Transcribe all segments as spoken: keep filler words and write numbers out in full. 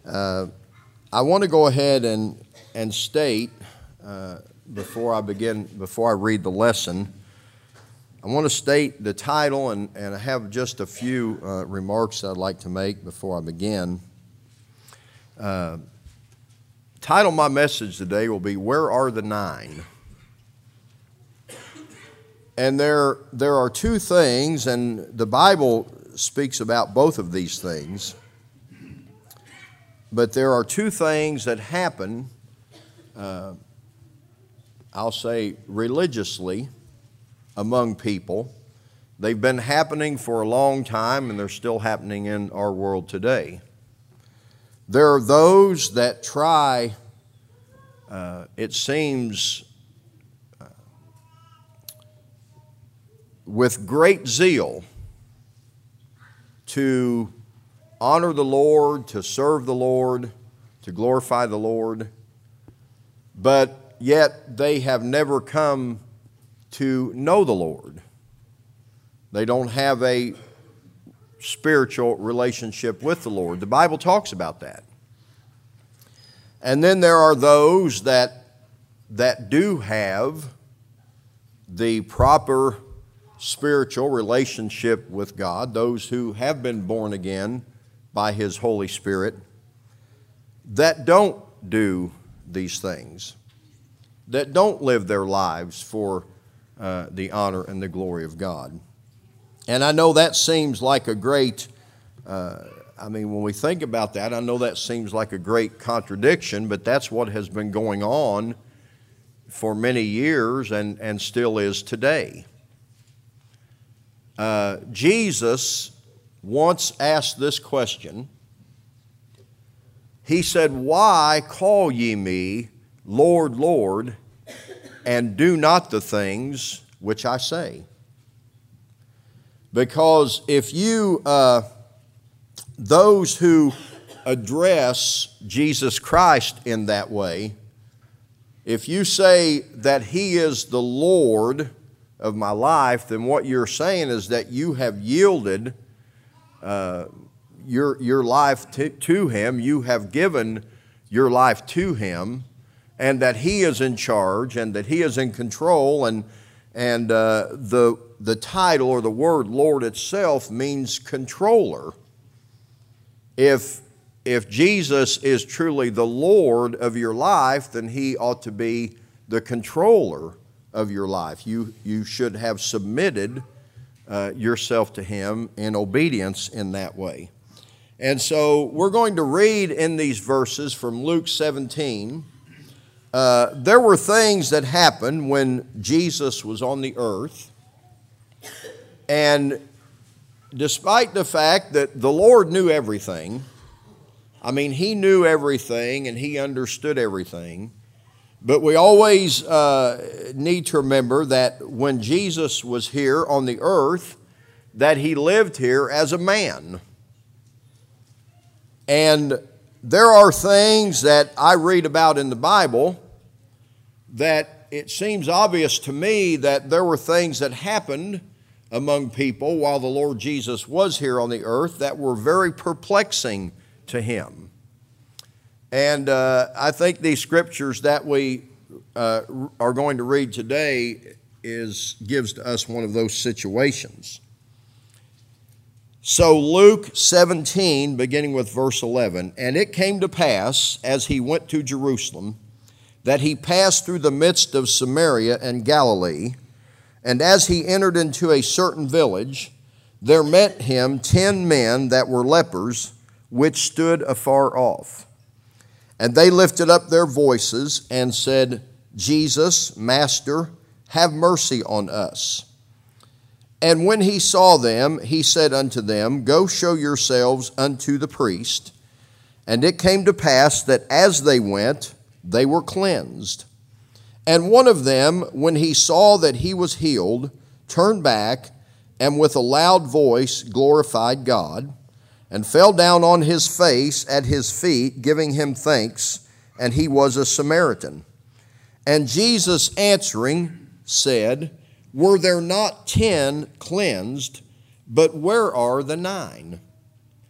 Uh, I want to go ahead and and state uh, before I begin, before I read the lesson, I want to state the title, and, and I have just a few uh, remarks I'd like to make before I begin. Uh, title of my message today will be, Where Are the Nine? And there, there are two things, and the Bible speaks about both of these things. But there are two things that happen, uh, I'll say religiously, among people. They've been happening for a long time, and they're still happening in our world today. There are those that try, uh, it seems, uh, with great zeal to honor the Lord, to serve the Lord, to glorify the Lord, but yet they have never come to know the Lord. They don't have a spiritual relationship with the Lord. The Bible talks about that. And then there are those that, that do have the proper spiritual relationship with God, those who have been born again by His Holy Spirit, that don't do these things, that don't live their lives for uh, the honor and the glory of God. And I know that seems like a great, uh, I mean, when we think about that, I know that seems like a great contradiction, but that's what has been going on for many years and, and still is today. Uh, Jesus once asked this question. He said, "Why call ye me Lord, Lord, and do not the things which I say?" Because if you, uh, those who address Jesus Christ in that way, if you say that He is the Lord of my life, then what you're saying is that you have yielded Uh, your your life to, to Him, you have given your life to Him, and that He is in charge, and that He is in control, and and uh, the the title or the word Lord itself means controller. If if Jesus is truly the Lord of your life, then He ought to be the controller of your life. You you should have submitted Uh, yourself to Him in obedience in that way. And so we're going to read in these verses from Luke seventeen. Uh, there were things that happened when Jesus was on the earth. And despite the fact that the Lord knew everything, I mean, He knew everything and He understood everything. But we always uh, need to remember that when Jesus was here on the earth, that He lived here as a man. And there are things that I read about in the Bible that it seems obvious to me that there were things that happened among people while the Lord Jesus was here on the earth that were very perplexing to Him. And uh, I think these scriptures that we uh, are going to read today is gives to us one of those situations. So Luke seventeen, beginning with verse eleven, "And it came to pass, as He went to Jerusalem, that He passed through the midst of Samaria and Galilee. And as He entered into a certain village, there met Him ten men that were lepers, which stood afar off. And they lifted up their voices and said, Jesus, Master, have mercy on us. And when He saw them, He said unto them, Go show yourselves unto the priest. And it came to pass that as they went, they were cleansed. And one of them, when he saw that he was healed, turned back, and with a loud voice glorified God, and fell down on his face at His feet, giving Him thanks, and he was a Samaritan. And Jesus answering said, Were there not ten cleansed, but where are the nine?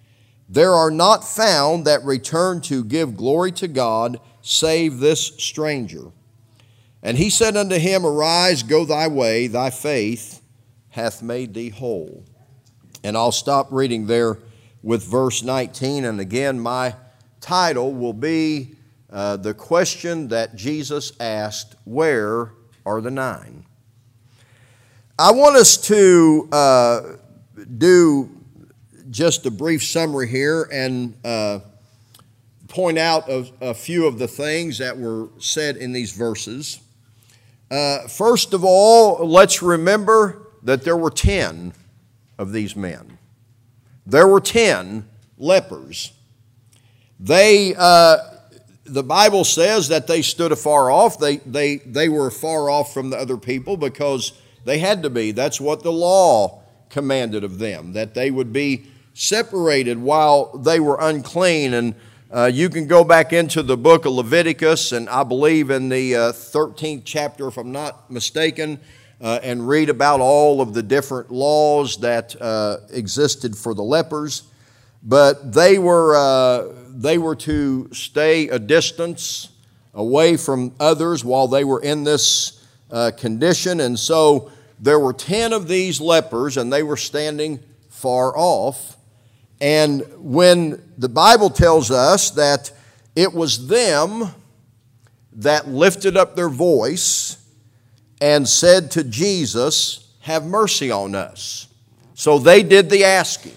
there are not found that return to give glory to God, save this stranger. And he said unto him, Arise, go thy way, thy faith hath made thee whole. And I'll stop reading there with verse nineteen. And again, my title will be uh, the question that Jesus asked, Where are the nine? I want us to uh, do just a brief summary here and uh, point out a, a few of the things that were said in these verses. Uh, first of all, let's remember that there were ten of these men. There were ten lepers. They, uh, the Bible says that they stood afar off. They, they, they were far off from the other people because they had to be. That's what the law commanded of them, that they would be separated while they were unclean. And Uh, you can go back into the book of Leviticus, and I believe in the uh, thirteenth chapter, if I'm not mistaken, uh, and read about all of the different laws that uh, existed for the lepers. But they were uh, they were to stay a distance away from others while they were in this uh, condition. And so there were ten of these lepers, and they were standing far off. And when the Bible tells us that it was them that lifted up their voice and said to Jesus, Have mercy on us. So they did the asking.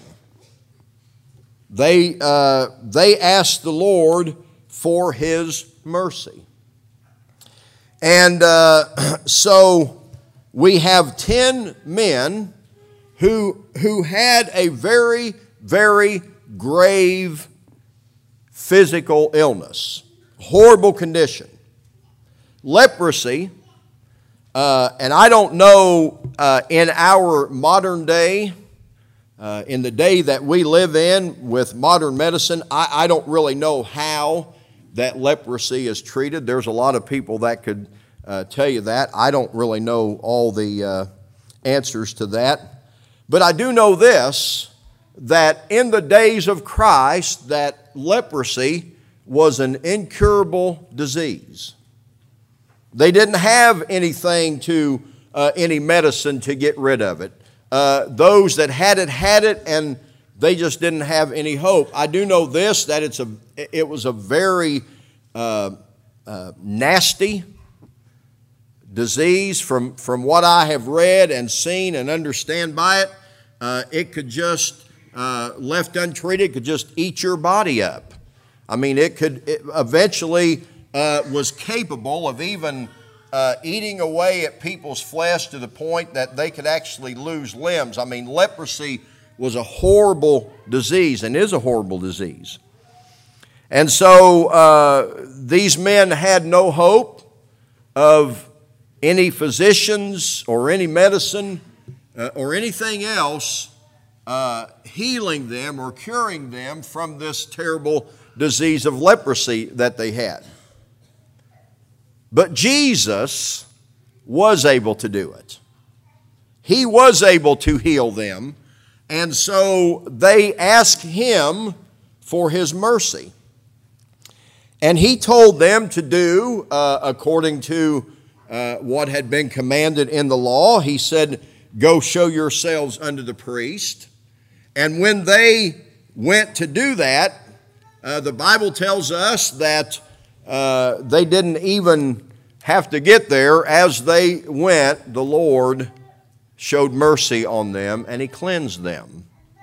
They, uh, they asked the Lord for His mercy. And uh, so we have ten men who, who had a very very grave physical illness, horrible condition. Leprosy, uh, and I don't know uh, in our modern day, uh, in the day that we live in with modern medicine, I, I don't really know how that leprosy is treated. There's a lot of people that could uh, tell you that. I don't really know all the uh, answers to that. But I do know this, that in the days of Christ, that leprosy was an incurable disease. They didn't have anything to, uh, any medicine to get rid of it. Uh, those that had it, had it, and they just didn't have any hope. I do know this, that it's a, it was a very uh, uh, nasty disease. From, from what I have read and seen and understand by it, uh, it could just Uh, left untreated, could just eat your body up. I mean, it could it eventually uh, was capable of even uh, eating away at people's flesh to the point that they could actually lose limbs. I mean, leprosy was a horrible disease and is a horrible disease. And so uh, these men had no hope of any physicians or any medicine uh, or anything else Uh, healing them or curing them from this terrible disease of leprosy that they had. But Jesus was able to do it. He was able to heal them, and so they asked Him for His mercy. And He told them to do uh, according to uh, what had been commanded in the law. He said, Go show yourselves unto the priest. And when they went to do that, uh, the Bible tells us that uh, they didn't even have to get there. As they went, the Lord showed mercy on them and He cleansed them.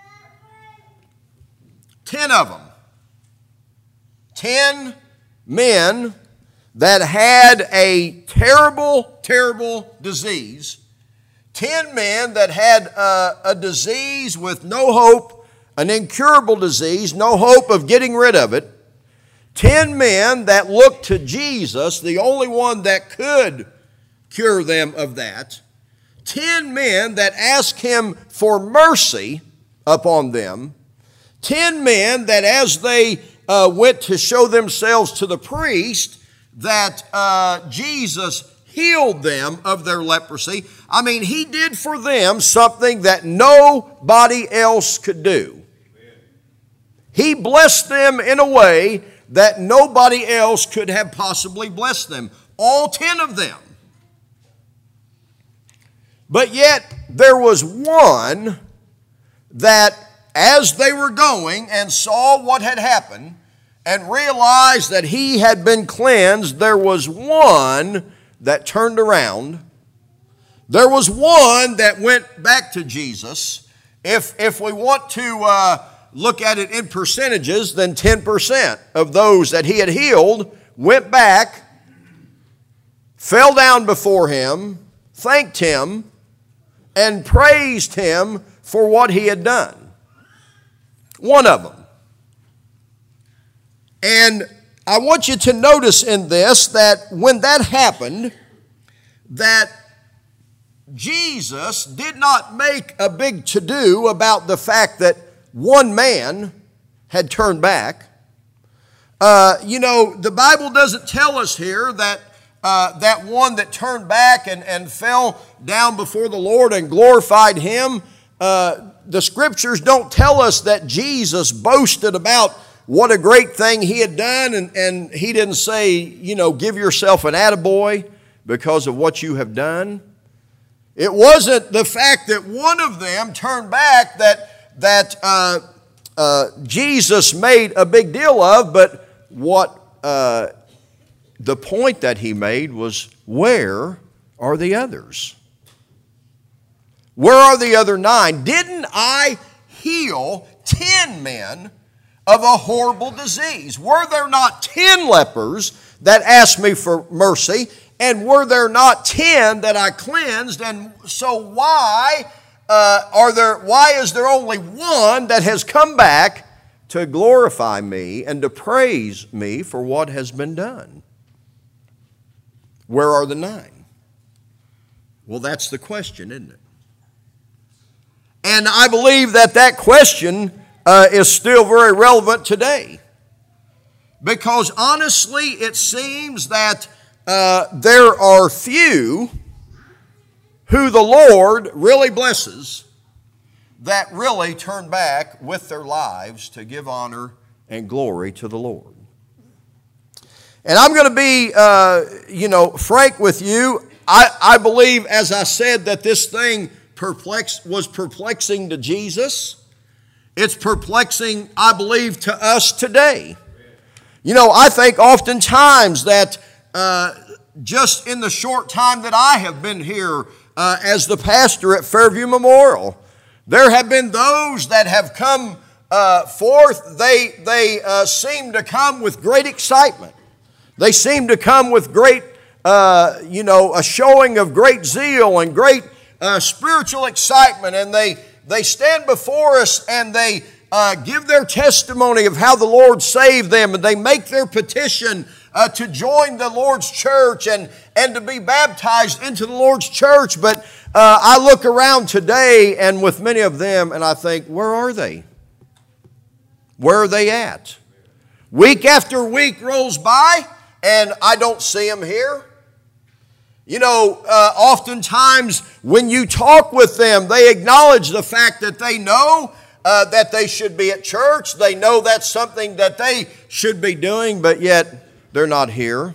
Ten of them. Ten men that had a terrible, terrible disease. Ten men that had uh, a disease with no hope, an incurable disease, no hope of getting rid of it. Ten men that looked to Jesus, the only one that could cure them of that. Ten men that asked Him for mercy upon them. Ten men that as they uh, went to show themselves to the priest, that uh, Jesus healed them of their leprosy. I mean, He did for them something that nobody else could do. He blessed them in a way that nobody else could have possibly blessed them. All ten of them. But yet, there was one that, as they were going and saw what had happened and realized that he had been cleansed, there was one that turned around. There was one that went back to Jesus. If, if we want to uh, look at it in percentages, then ten percent of those that he had healed went back, fell down before him, thanked him, and praised him for what he had done. One of them. And I want you to notice in this that when that happened, that Jesus did not make a big to-do about the fact that one man had turned back. Uh, you know, the Bible doesn't tell us here that Uh, that one that turned back and, and fell down before the Lord and glorified him. Uh, the scriptures don't tell us that Jesus boasted about what a great thing he had done, and, and he didn't say, you know, give yourself an attaboy because of what you have done. It wasn't the fact that one of them turned back that, that uh, uh, Jesus made a big deal of, but what uh, the point that he made was, where are the others? Where are the other nine? Didn't I heal ten men of a horrible disease? Were there not ten lepers that asked me for mercy? And were there not ten that I cleansed? And so why uh, are there? Why is there only one that has come back to glorify me and to praise me for what has been done? Where are the nine? Well, that's the question, isn't it? And I believe that that question uh, is still very relevant today. Because honestly, it seems that uh, there are few who the Lord really blesses that really turn back with their lives to give honor and glory to the Lord. And I'm going to be, uh, you know, frank with you. I, I believe, as I said, that this thing perplex, was perplexing to Jesus. It's perplexing, I believe, to us today. You know, I think oftentimes that uh, just in the short time that I have been here uh, as the pastor at Fairview Memorial, there have been those that have come uh, forth. They, they uh, seem to come with great excitement. They seem to come with great, uh, you know, a showing of great zeal and great uh, spiritual excitement. And they, they stand before us and they uh, give their testimony of how the Lord saved them. And they make their petition uh, to join the Lord's church and, and to be baptized into the Lord's church. But uh, I look around today and with many of them and I think, where are they? Where are they at? Week after week rolls by, and I don't see them here. You know, uh, oftentimes when you talk with them, they acknowledge the fact that they know uh, that they should be at church. They know that's something that they should be doing, but yet they're not here.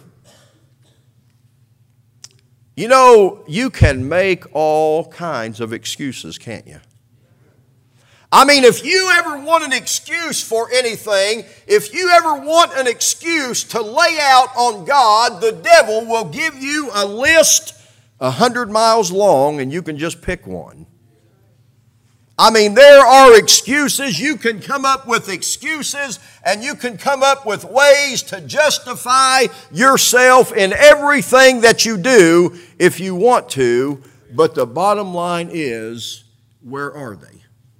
You know, you can make all kinds of excuses, can't you? I mean, if you ever want an excuse for anything, if you ever want an excuse to lay out on God, the devil will give you a list a hundred miles long and you can just pick one. I mean, there are excuses. You can come up with excuses and you can come up with ways to justify yourself in everything that you do if you want to. But the bottom line is, where are they?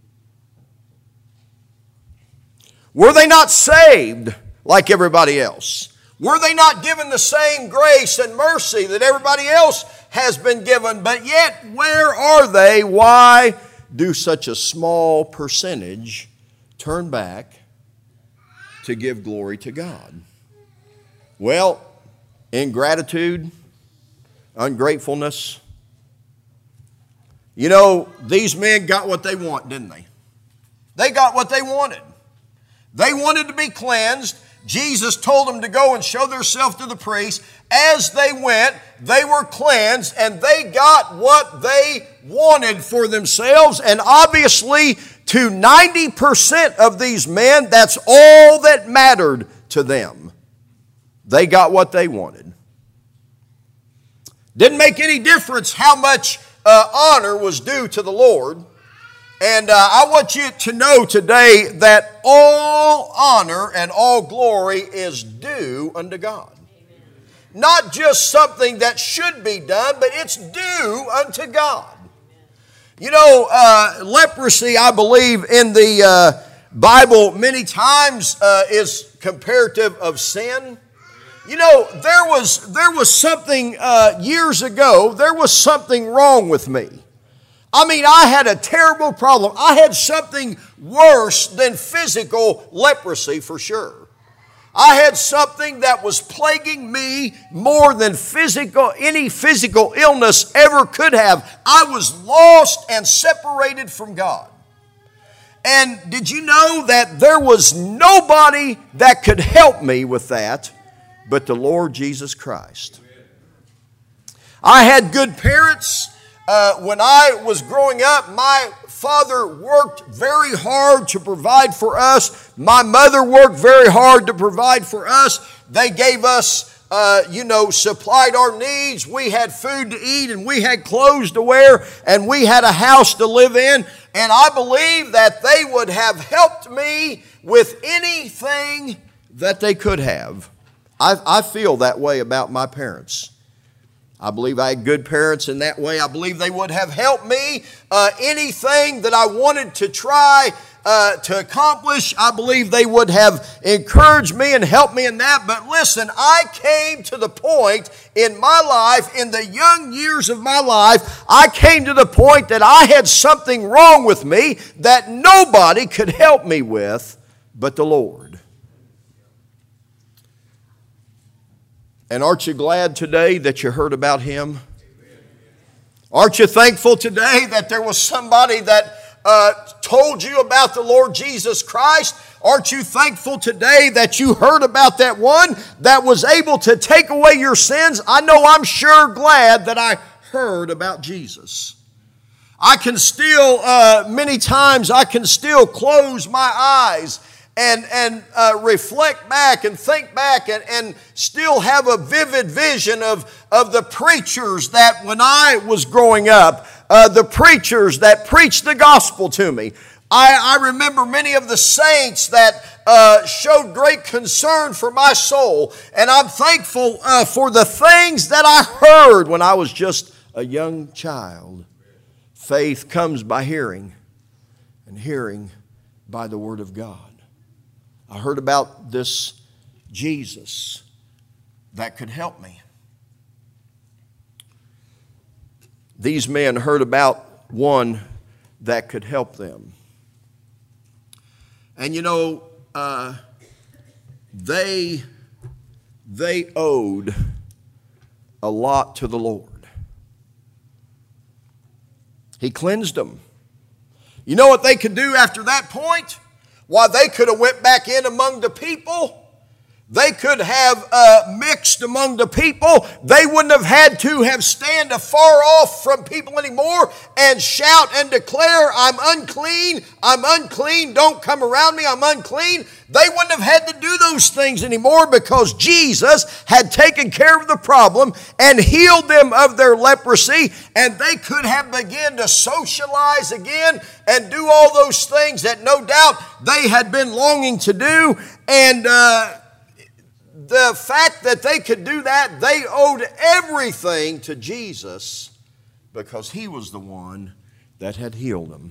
Were they not saved like everybody else? Were they not given the same grace and mercy that everybody else has been given? But yet, where are they? Why do such a small percentage turn back to give glory to God? Well, ingratitude, ungratefulness. You know, these men got what they want, didn't they? They got what they wanted. They wanted to be cleansed. Jesus told them to go and show themselves to the priest. As they went, they were cleansed, and they got what they wanted for themselves. And obviously, to ninety percent of these men, that's all that mattered to them. They got what they wanted. Didn't make any difference how much uh, honor was due to the Lord. And uh, I want you to know today that all honor and all glory is due unto God. Amen. Not just something that should be done, but it's due unto God. Amen. You know, uh, leprosy, I believe, in the uh, Bible many times uh, is comparative of sin. You know, there was, there was something uh, years ago, there was something wrong with me. I mean, I had a terrible problem. I had something worse than physical leprosy for sure. I had something that was plaguing me more than physical, any physical illness ever could have. I was lost and separated from God. And did you know that there was nobody that could help me with that but the Lord Jesus Christ? I had good parents. Uh, when I was growing up, my father worked very hard to provide for us. My mother worked very hard to provide for us. They gave us, uh, you know, supplied our needs. We had food to eat, and we had clothes to wear, and we had a house to live in. And I believe that they would have helped me with anything that they could have. I, I feel that way about my parents. I believe I had good parents in that way. I believe they would have helped me. Uh, anything that I wanted to try uh, to accomplish, I believe they would have encouraged me and helped me in that. But listen, I came to the point in my life, in the young years of my life, I came to the point that I had something wrong with me that nobody could help me with but the Lord. And aren't you glad today that you heard about Him? Aren't you thankful today that there was somebody that uh, told you about the Lord Jesus Christ? Aren't you thankful today that you heard about that one that was able to take away your sins? I know I'm sure glad that I heard about Jesus. I can still, uh, many times, I can still close my eyes and, and uh, reflect back and think back and, and still have a vivid vision of, of the preachers that when I was growing up, uh, the preachers that preached the gospel to me. I, I remember many of the saints that uh, showed great concern for my soul, and I'm thankful uh, for the things that I heard when I was just a young child. Faith comes by hearing, and hearing by the Word of God. I heard about this Jesus that could help me. These men heard about one that could help them. And you know, uh, they, they owed a lot to the Lord. He cleansed them. You know what they could do after that point? Why, they could have went back in among the people. They could have uh, mixed among the people. They wouldn't have had to have stand afar off from people anymore and shout and declare, I'm unclean, I'm unclean, don't come around me, I'm unclean. They wouldn't have had to do those things anymore because Jesus had taken care of the problem and healed them of their leprosy, and they could have begun to socialize again and do all those things that no doubt they had been longing to do. And uh, the fact that they could do that, they owed everything to Jesus because He was the one that had healed them.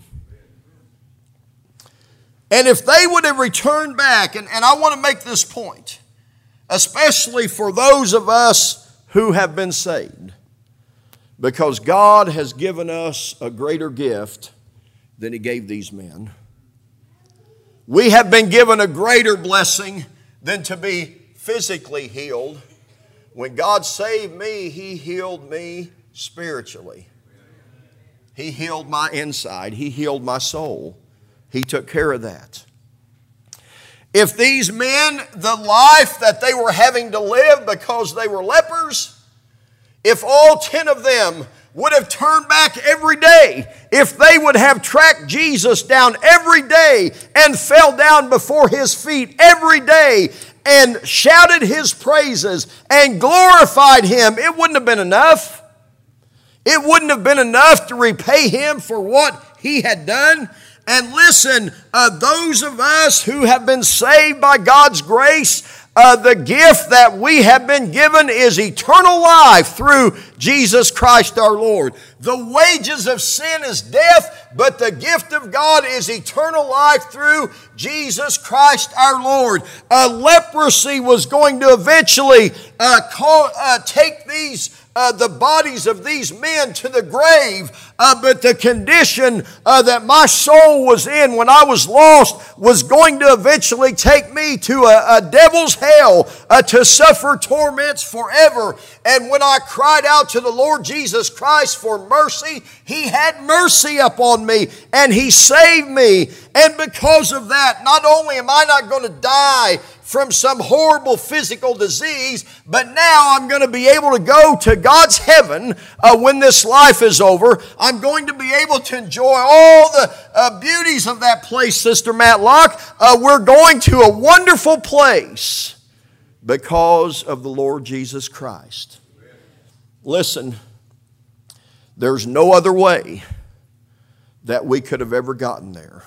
And if they would have returned back, and, and I want to make this point, especially for those of us who have been saved, because God has given us a greater gift than He gave these men. We have been given a greater blessing than to be physically healed. When God saved me, He healed me spiritually. He healed my inside. He healed my soul. He took care of that. If these men, the life that they were having to live because they were lepers, if all ten of them would have turned back every day, if they would have tracked Jesus down every day and fell down before His feet every day and shouted His praises and glorified Him, it wouldn't have been enough. It wouldn't have been enough to repay Him for what He had done. And listen, uh, those of us who have been saved by God's grace, Uh, the gift that we have been given is eternal life through Jesus Christ our Lord. The wages of sin is death, but the gift of God is eternal life through Jesus Christ our Lord. Uh, leprosy was going to eventually uh, call, uh, take these Uh, the bodies of these men to the grave, uh, but the condition uh, that my soul was in when I was lost was going to eventually take me to a, a devil's hell uh, to suffer torments forever. And when I cried out to the Lord Jesus Christ for mercy, He had mercy upon me and He saved me. And because of that, not only am I not going to die from some horrible physical disease, but now I'm going to be able to go to God's heaven uh, when this life is over. I'm going to be able to enjoy all the uh, beauties of that place, Sister Matlock. Uh, we're going to a wonderful place because of the Lord Jesus Christ. Listen, there's no other way that we could have ever gotten there.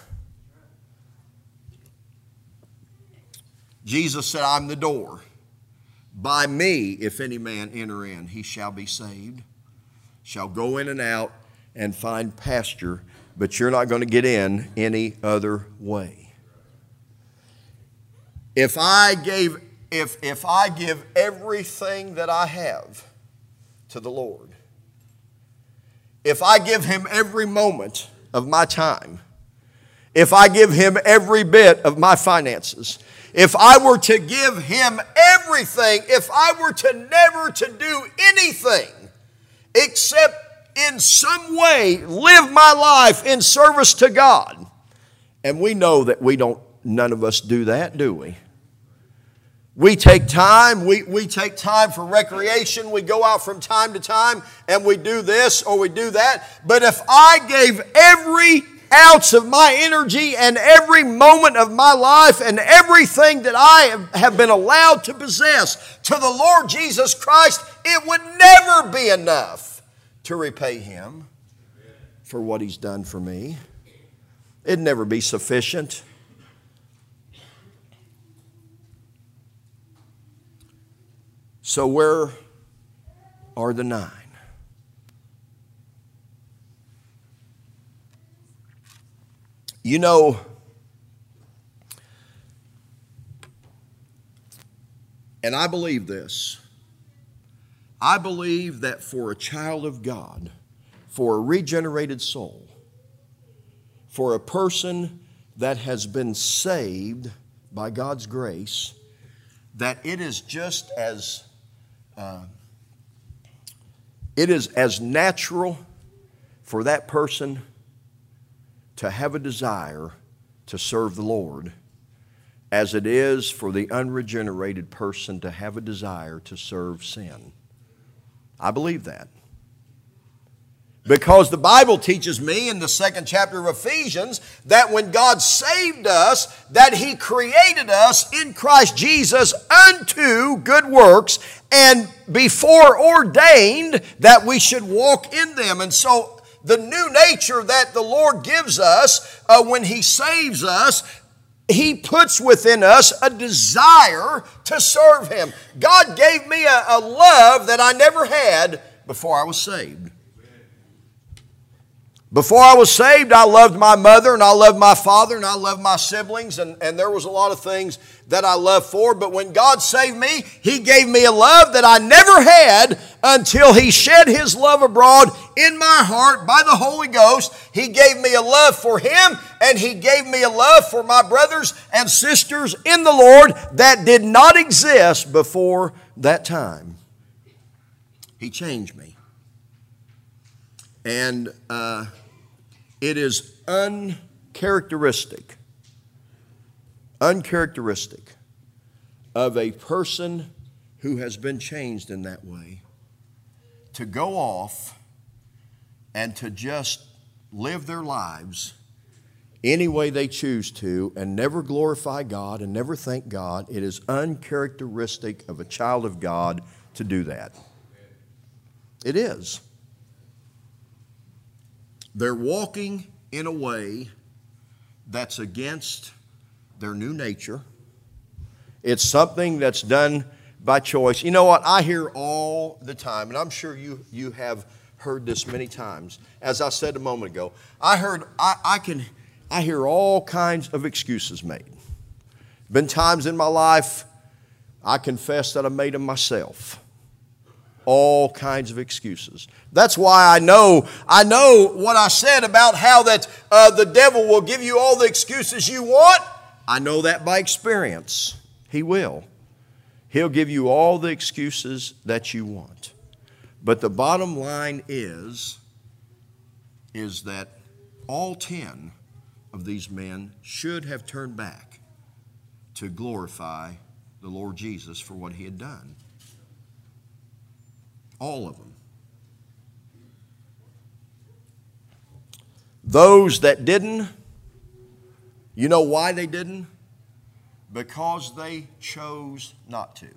Jesus said, I'm the door. By me, if any man enter in, he shall be saved, shall go in and out and find pasture, but you're not going to get in any other way. If I gave, if, if I give everything that I have to the Lord, if I give Him every moment of my time, if I give Him every bit of my finances, if I were to give Him everything, if I were to never to do anything except in some way live my life in service to God, and we know that we don't, none of us do that, do we? We take time, we, we take time for recreation, we go out from time to time and we do this or we do that. But if I gave every ounce of my energy and every moment of my life and everything that I have been allowed to possess to the Lord Jesus Christ, it would never be enough to repay Him for what He's done for me. It'd never be sufficient. So where are the nine? You know, and I believe this, I believe that for a child of God, for a regenerated soul, for a person that has been saved by God's grace, that it is just as uh, it is as natural for that person to have a desire to serve the Lord as it is for the unregenerated person to have a desire to serve sin. I believe that. Because the Bible teaches me in the second chapter of Ephesians that when God saved us, that He created us in Christ Jesus unto good works and before ordained that we should walk in them. And so the new nature that the Lord gives us uh, when He saves us, He puts within us a desire to serve Him. God gave me a, a love that I never had before I was saved. Before I was saved, I loved my mother and I loved my father and I loved my siblings, and, and there was a lot of things that I loved for. But when God saved me, He gave me a love that I never had until He shed His love abroad in my heart by the Holy Ghost. He gave me a love for Him, and He gave me a love for my brothers and sisters in the Lord that did not exist before that time. He changed me. And uh, it is uncharacteristic uncharacteristic of a person who has been changed in that way to go off and to just live their lives any way they choose to and never glorify God and never thank God. It is uncharacteristic of a child of God to do that. It is. They're walking in a way that's against their new nature. It's something that's done by choice. You know what? I hear all the time, and I'm sure you, you have heard this many times. As I said a moment ago, I heard, I, I can, I hear all kinds of excuses made. Been times in my life, I confess that I made them myself. All kinds of excuses. That's why I know, I know what I said about how that uh, the devil will give you all the excuses you want. I know that by experience. He will. He'll give you all the excuses that you want. But the bottom line is, is that all ten of these men should have turned back to glorify the Lord Jesus for what he had done. All of them. Those that didn't, you know why they didn't? Because they chose not to.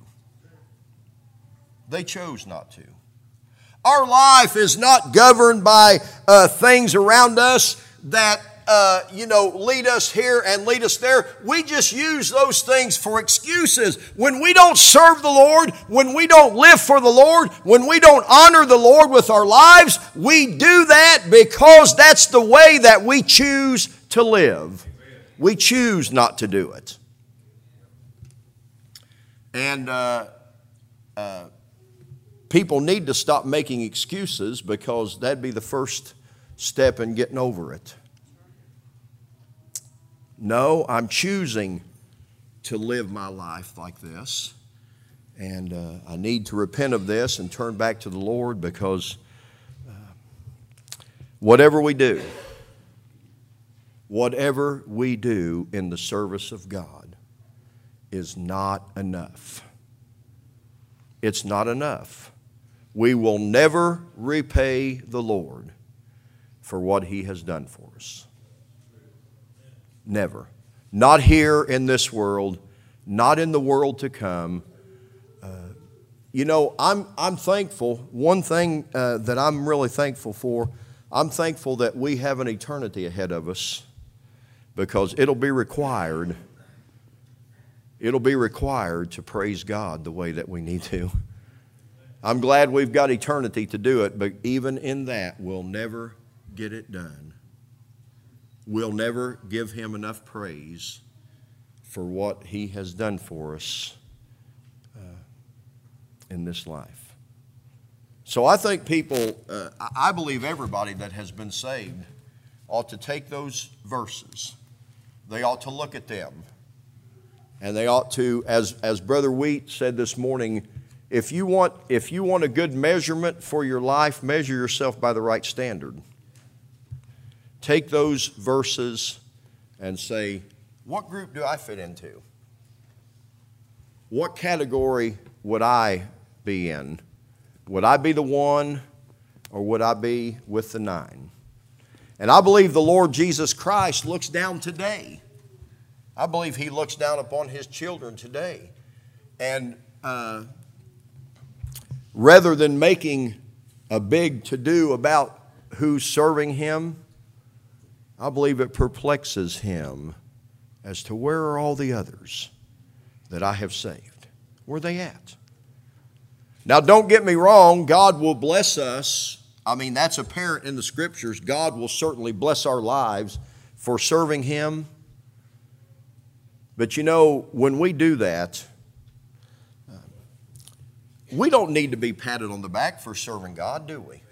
They chose not to. Our life is not governed by uh, things around us that Uh, you know, lead us here and lead us there. We just use those things for excuses. When we don't serve the Lord, when we don't live for the Lord, when we don't honor the Lord with our lives, we do that because that's the way that we choose to live. We choose not to do it. And uh, uh, people need to stop making excuses because that'd be the first step in getting over it. No, I'm choosing to live my life like this. And uh, I need to repent of this and turn back to the Lord because uh, whatever we do, whatever we do in the service of God is not enough. It's not enough. We will never repay the Lord for what he has done for us. Never. Not here in this world, not in the world to come. Uh, you know, I'm, I'm thankful. One thing uh, that I'm really thankful for, I'm thankful that we have an eternity ahead of us because it'll be required. It'll be required to praise God the way that we need to. I'm glad we've got eternity to do it, but even in that, we'll never get it done. We'll never give him enough praise for what he has done for us uh, in this life. So I think people, uh, I believe everybody that has been saved ought to take those verses. They ought to look at them. And they ought to, as, as Brother Wheat said this morning, if you want, if you want a good measurement for your life, measure yourself by the right standard. Take those verses and say, what group do I fit into? What category would I be in? Would I be the one or would I be with the nine? And I believe the Lord Jesus Christ looks down today. I believe he looks down upon his children today. And uh, rather than making a big to-do about who's serving him, I believe it perplexes him as to where are all the others that I have saved? Where are they at? Now, don't get me wrong. God will bless us. I mean, that's apparent in the Scriptures. God will certainly bless our lives for serving him. But you know, when we do that, uh, we don't need to be patted on the back for serving God, do we?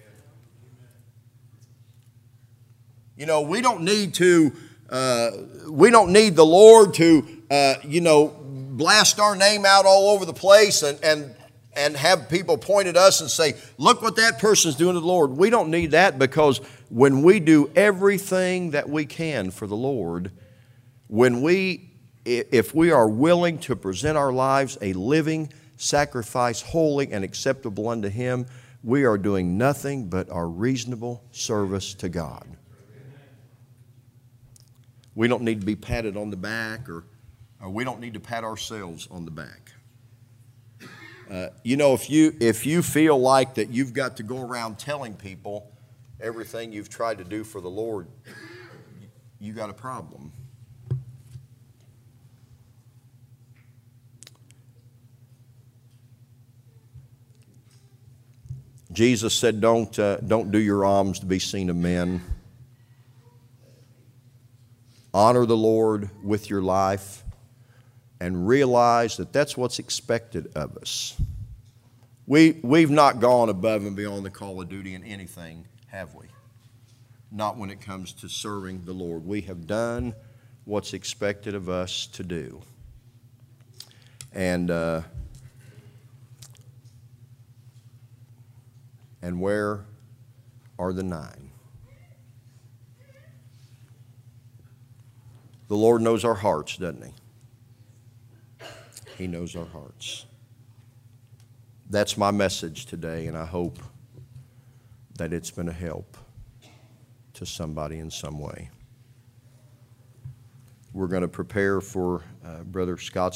You know, we don't need to, uh, we don't need the Lord to, uh, you know, blast our name out all over the place and, and, and have people point at us and say, look what that person's doing to the Lord. We don't need that because when we do everything that we can for the Lord, when we, if we are willing to present our lives a living sacrifice, holy and acceptable unto Him, we are doing nothing but our reasonable service to God. We don't need to be patted on the back, or, or we don't need to pat ourselves on the back. Uh, you know, if you, if you feel like that you've got to go around telling people everything you've tried to do for the Lord, you got a problem. Jesus said, don't, uh, don't do your alms to be seen of men. Honor the Lord with your life and realize that that's what's expected of us. We, we've not gone above and beyond the call of duty in anything, have we? Not when it comes to serving the Lord. We have done what's expected of us to do. And uh, and where are the nine? The Lord knows our hearts, doesn't He? He knows our hearts. That's my message today, and I hope that it's been a help to somebody in some way. We're going to prepare for uh, Brother Scott's